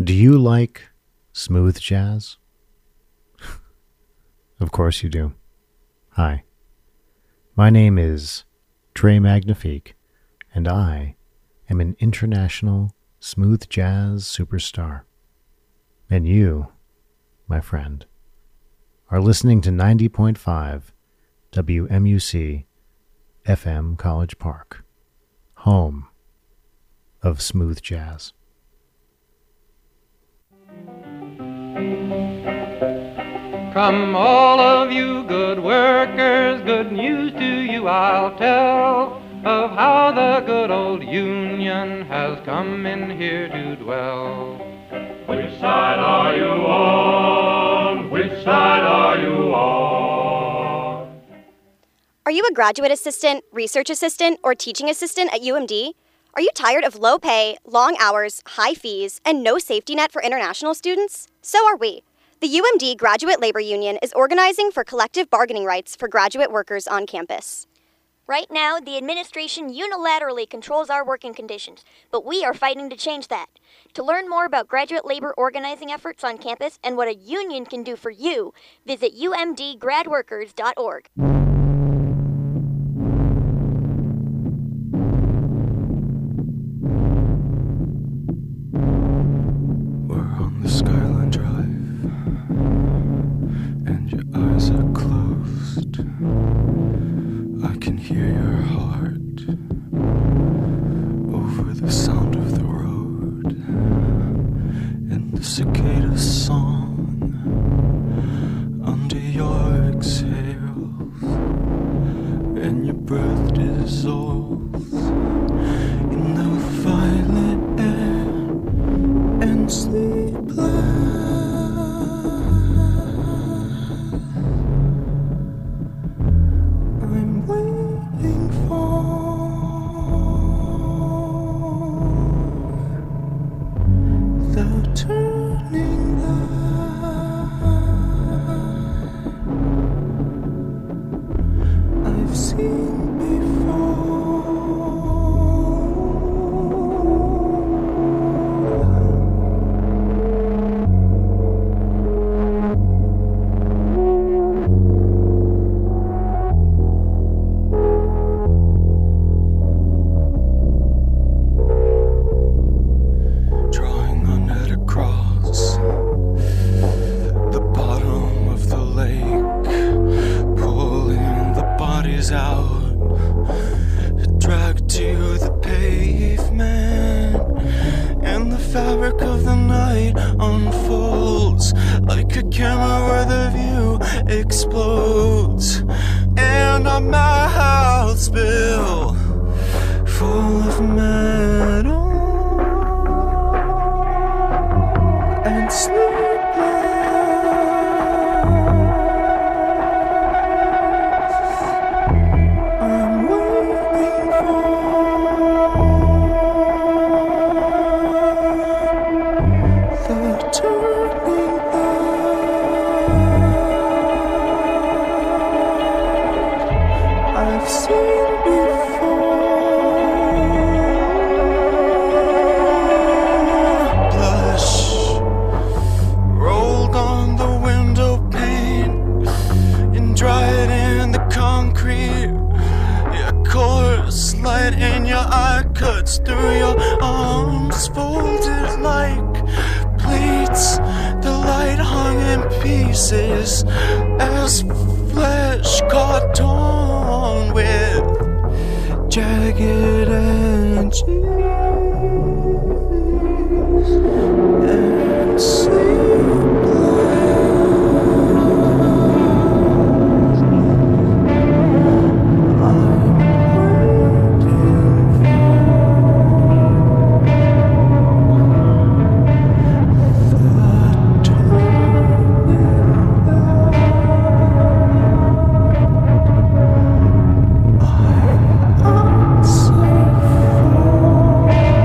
Do you like smooth jazz? Of course you do. Hi. My name is Trey Magnifique, and I am an international smooth jazz superstar. And you, my friend, are listening to 90.5 WMUC FM College Park, home of smooth jazz. Come all of you good workers, good news to you I'll tell of how the good old Union has come in here to dwell. Which side are you on? Which side are you on? Are you a graduate assistant, research assistant, or teaching assistant at UMD? Are you tired of low pay, long hours, high fees, and no safety net for international students? So are we. The UMD Graduate Labor Union is organizing for collective bargaining rights for graduate workers on campus. Right now, the administration unilaterally controls our working conditions, but we are fighting to change that. To learn more about graduate labor organizing efforts on campus and what a union can do for you, visit umdgradworkers.org. We're on the Skyline Drive, and your eyes are closed. I can hear your heart over the sound of the road and the cicada song under your exhales, and your breath dissolves in the violet air and sleepless. I'm waiting for the turning light I've seen before. Drawing a net across the bottom of the lake, pulling the bodies out, dragged to the pavement, and the fabric of the night unfolds like a camera where the view explodes, and our mouths spill full of metal and sleepless. I'm waiting for the turning light I've seen before. Blush rolled on the window pane and dried in the concrete. Your coarse light in your eye cuts through your arms, folded like plates. The light hung in pieces as flesh caught torn with jagged edges and sleepless. I'm waiting for the turning light. I'm unsafe.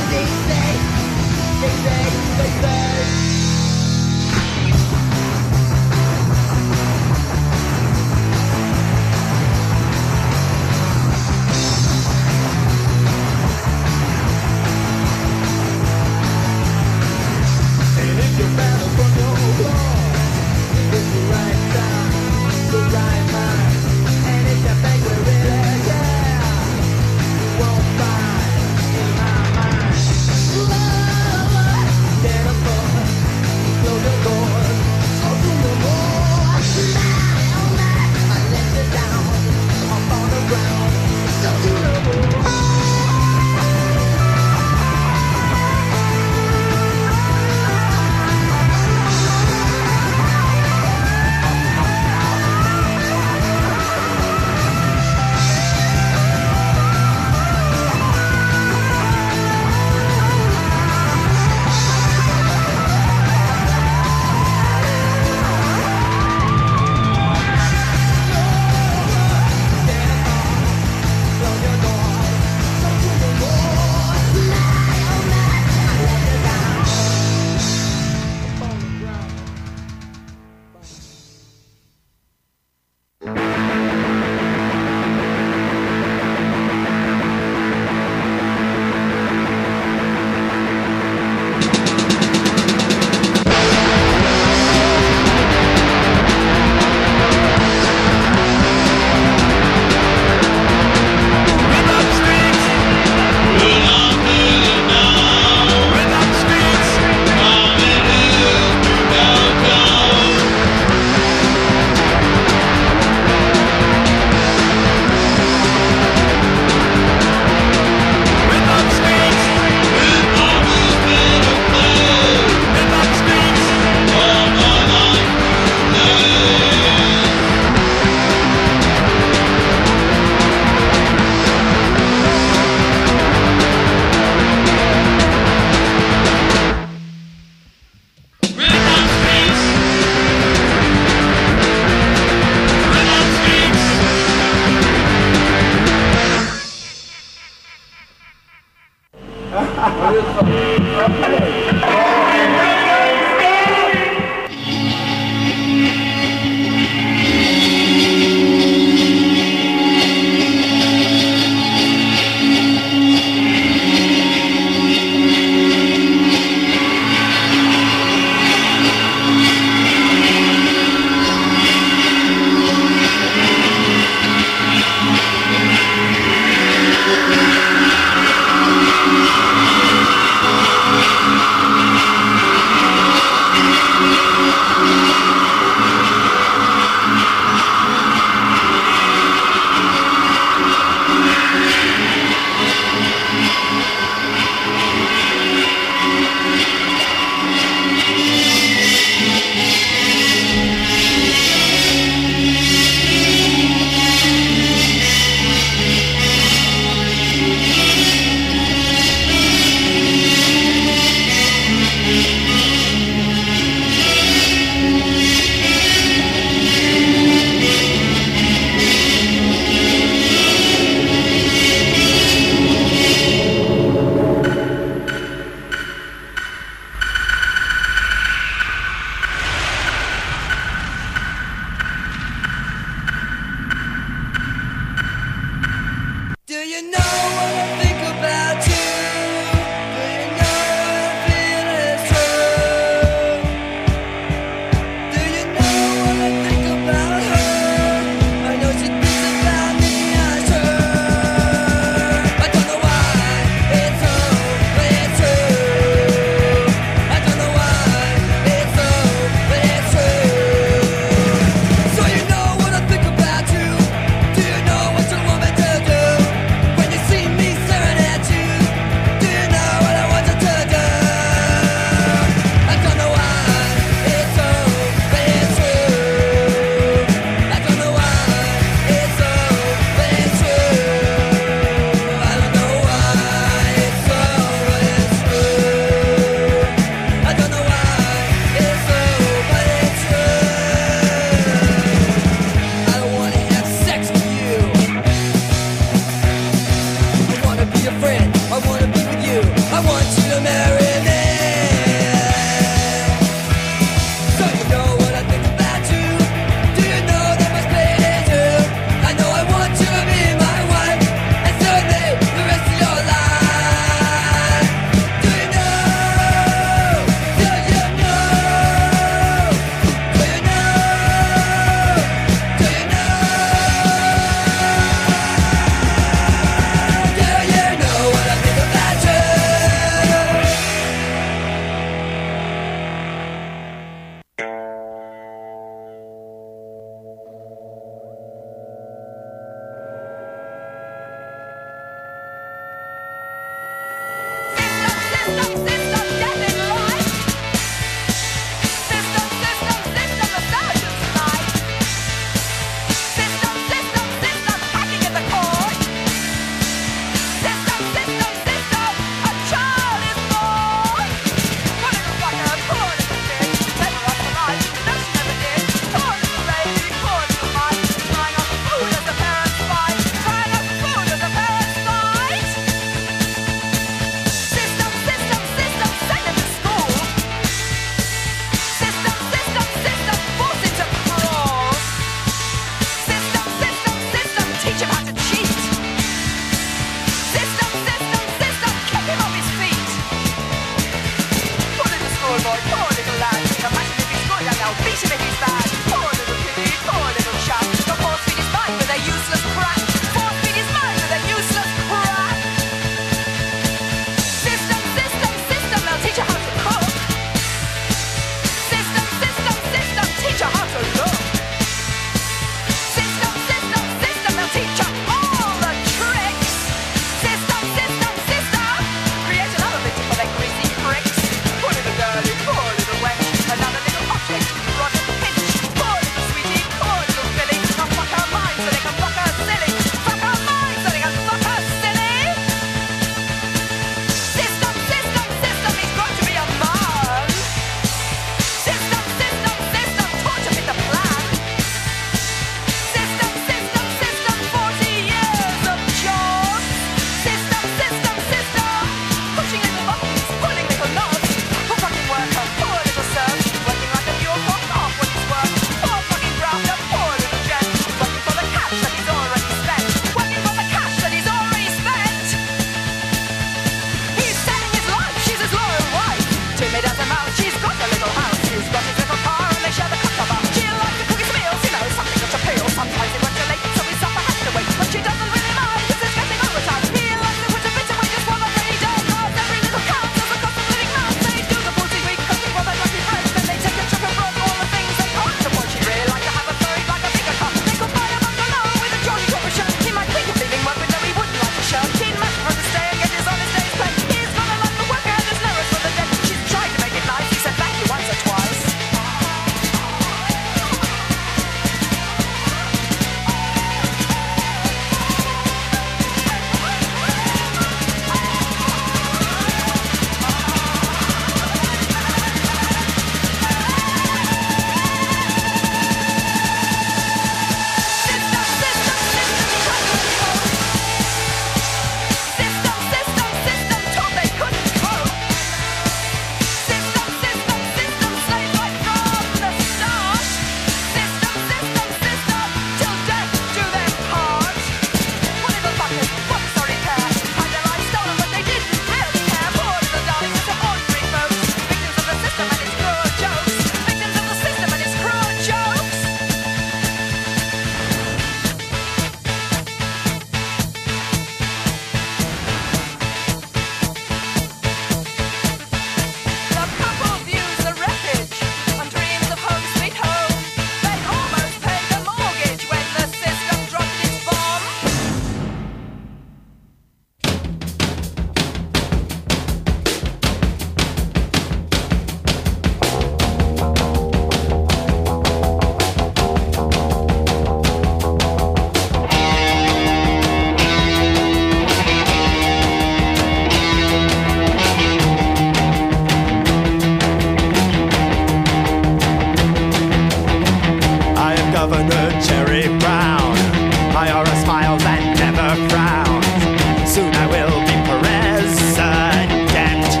Governor Jerry Brown. Iora smiles and never frowns. Soon I will be president.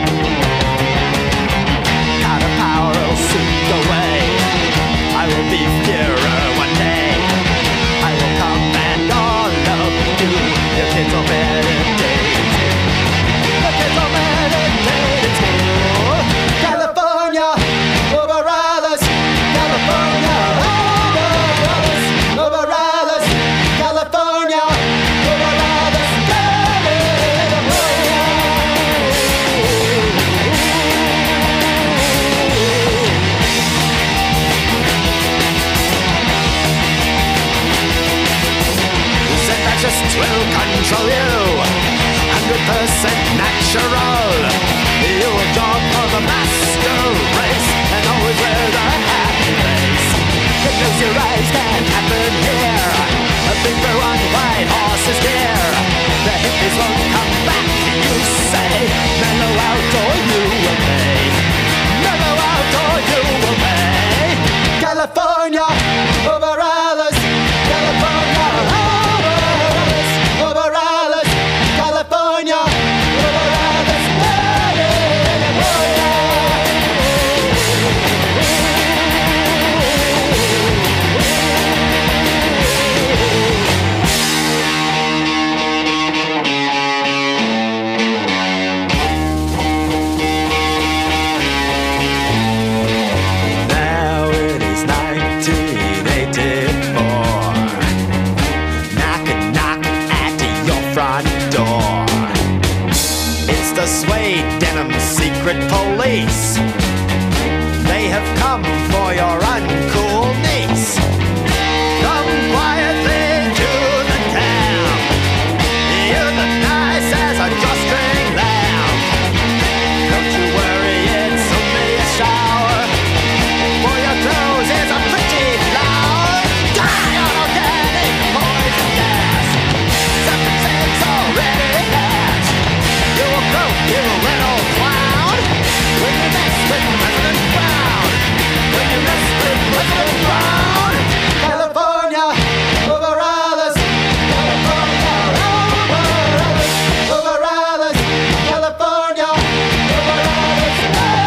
Out of power will soon go away. I will be Führer one day. I will command all of you. Your kids will meditate. Your kids will meditate too. California, over Alice. California, over Alice. Over Alice. California, over Alice. Just will control you, 100% natural. You will job for the master race and always wear the happy face. To close your eyes can't happen here. A finger on white horse's dear. The hippies won't come back, you say. Mellow out or you will pay. Mellow out or you will pay. California, over Alice. California, over Alice, California, over Alice, Now it is 1984. Knock at your front door. It's the suede denim secret police. They have come for your uncool niece. Come quietly to the town. You're the nice as a drawstring lamb. Don't you worry, it's only a shower. For your clothes is a pretty flower. Die on organic poison gas. Something's already hatched. You will grow, you little clown. When you mess with President Brown. When you mess with President Brown. California, over Alice. California, over Alice. Over Alice. California, over Alice.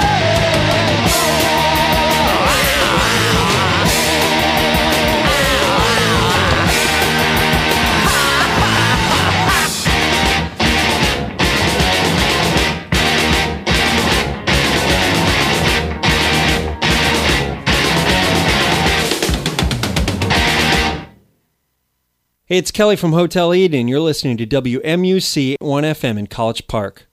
Hey, it's Kelly from Hotel Eden. You're listening to WMUC 1FM in College Park.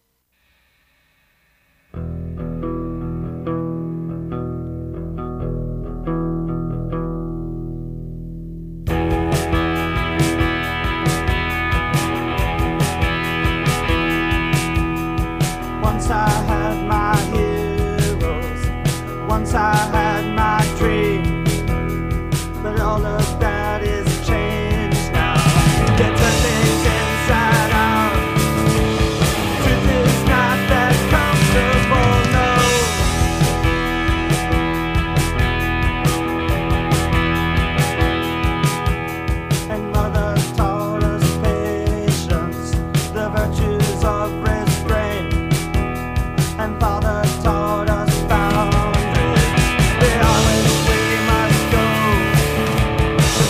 Once I had my heroes, once I had my dream, but all of that is changed now. They turn things inside out. Truth is not that comfortable, no. And mother taught us patience, the virtues of restraint. And father taught us boundaries, the always we must go.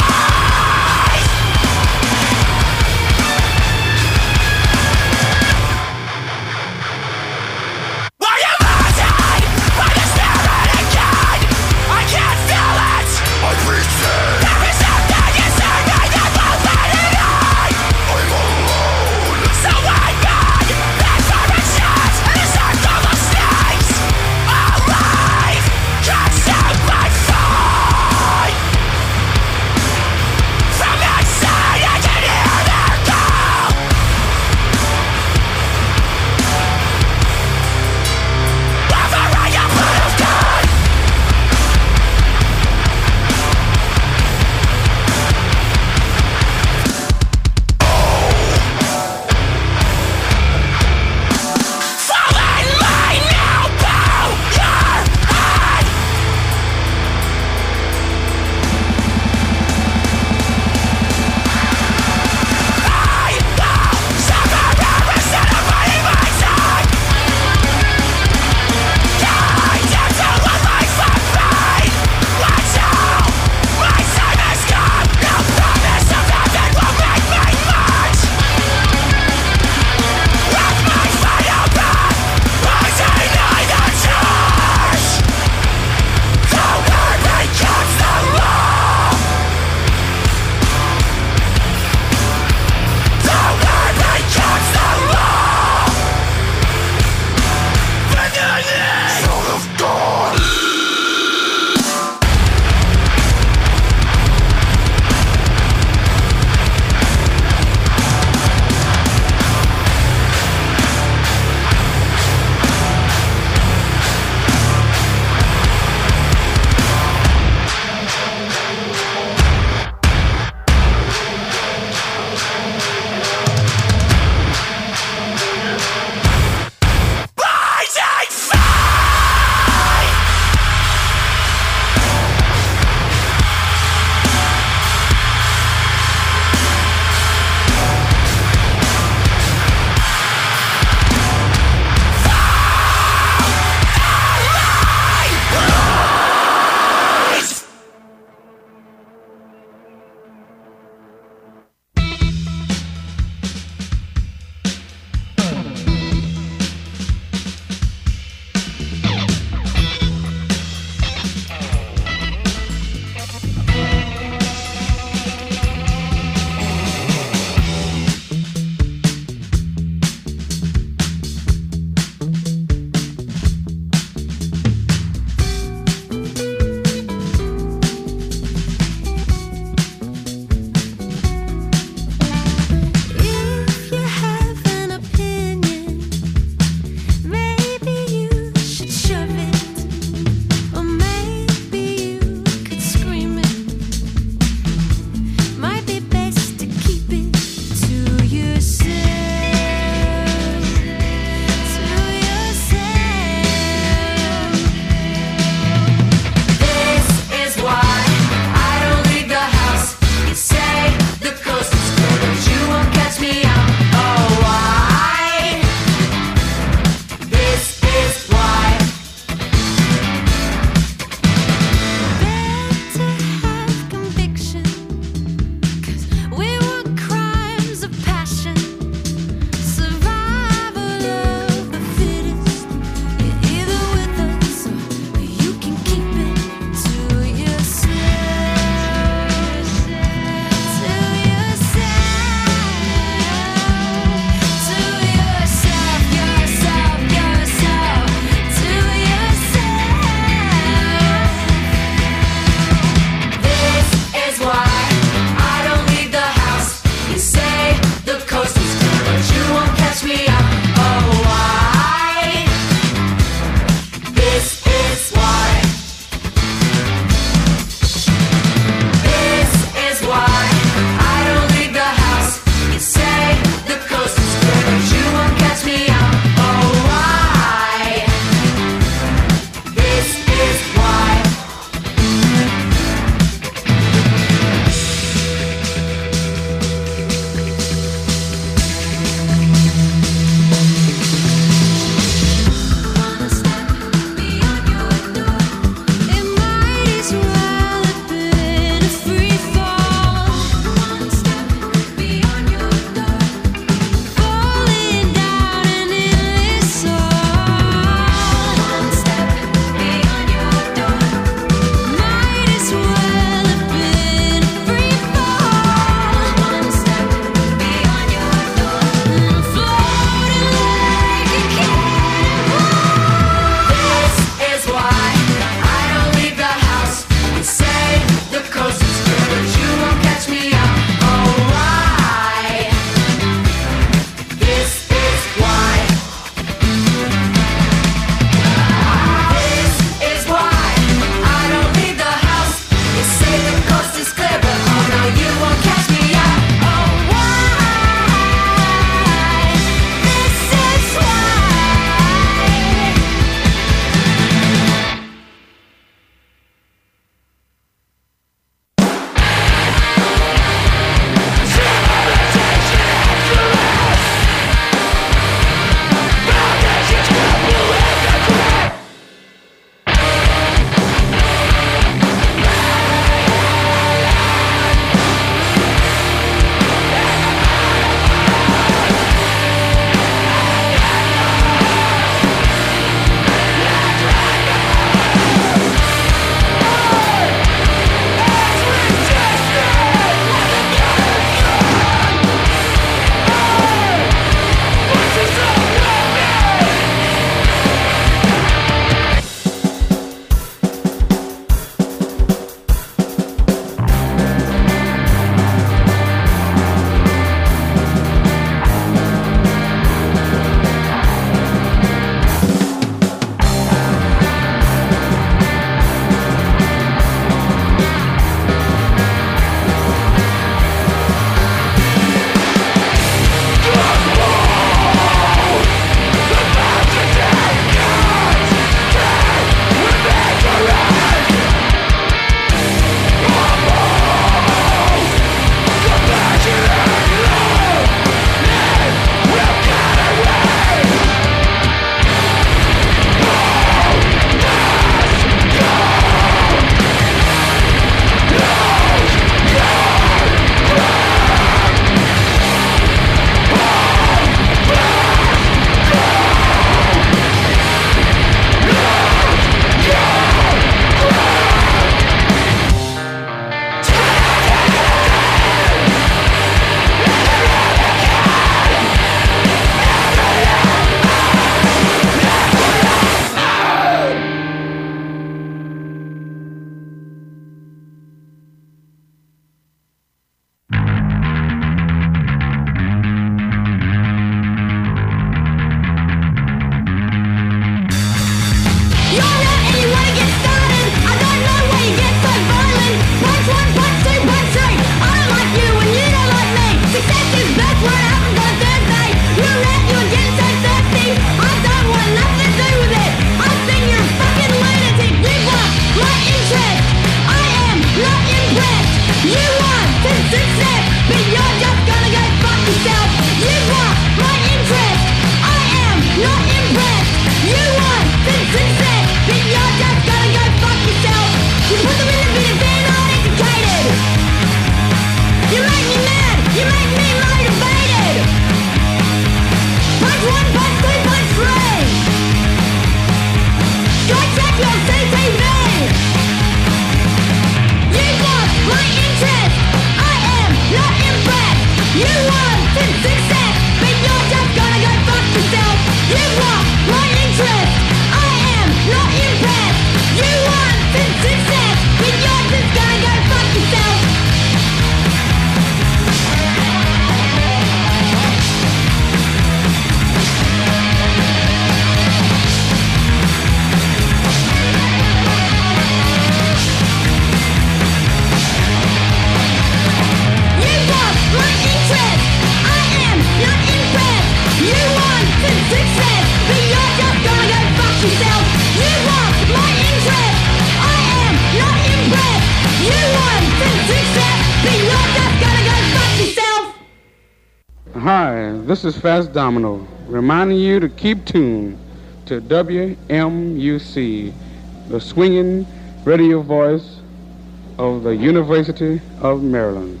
Hi, this is Fast Domino, reminding you to keep tuned to WMUC, the swinging radio voice of the University of Maryland.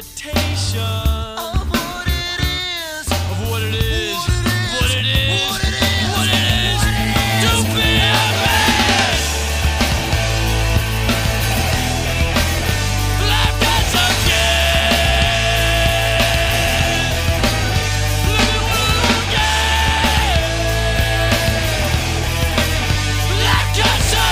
imitation of what it is, of what it is, what it is, what it is to be a man. Life gets again. Living again. Life gets so.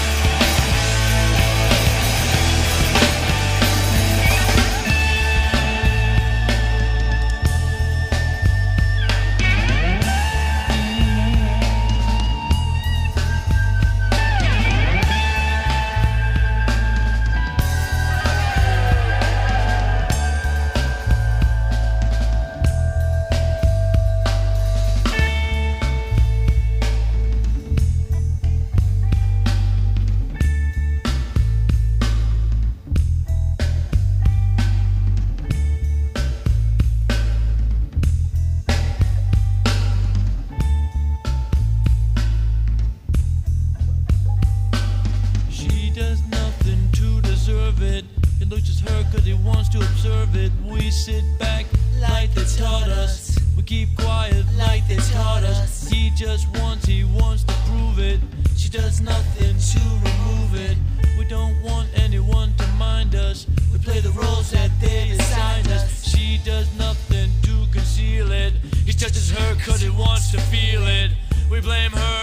She does nothing to deserve it. It looks just her cause he wants to observe it. We sit back like they taught us. We keep quiet like they taught us. He wants to prove it. She does nothing to remove it. We don't want anyone to mind us. We play the roles that they assigned us. She does nothing to conceal it. He touches her cause he wants to feel it. We blame her